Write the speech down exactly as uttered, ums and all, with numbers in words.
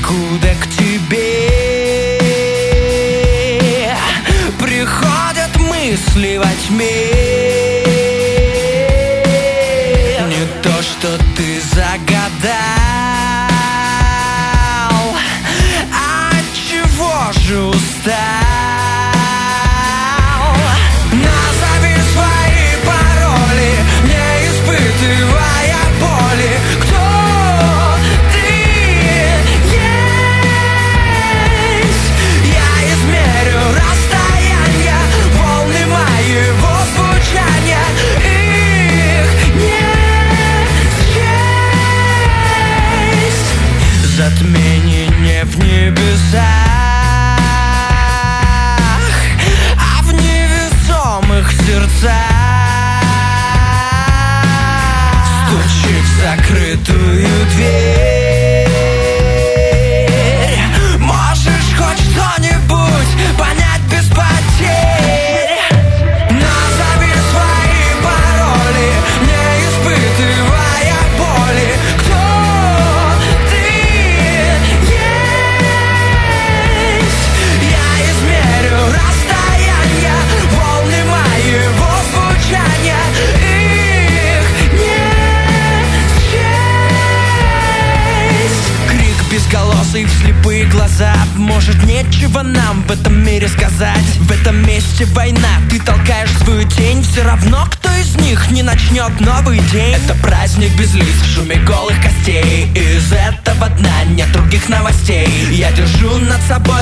откуда к тебе приходят мысли во тьме. Не то, что ты загадал, а от чего же устал? Назови свои пароли, не испытывая боли. Кто ты есть? Я измерю расстояние, волны моего звучания. Их не счесть. Затмение не в небесах, а в невесомых сердцах. Стучи в закрытую дверь. Можешь хоть что-нибудь понять без потерь. Назови свои пароли, не испытывая боли. Кто ты есть? Я измерю расстояние, волны моего звучания. Их не счесть. Крик безголосый в слепые глаза. Может, нечего нам в этом мире сказать. В этом месте война, ты толкаешь свою тень. Все равно, кто из них не начнет новый день. Это праздник без лиц в шуме голых костей. Из этого дна нет других новостей. Я держу над собой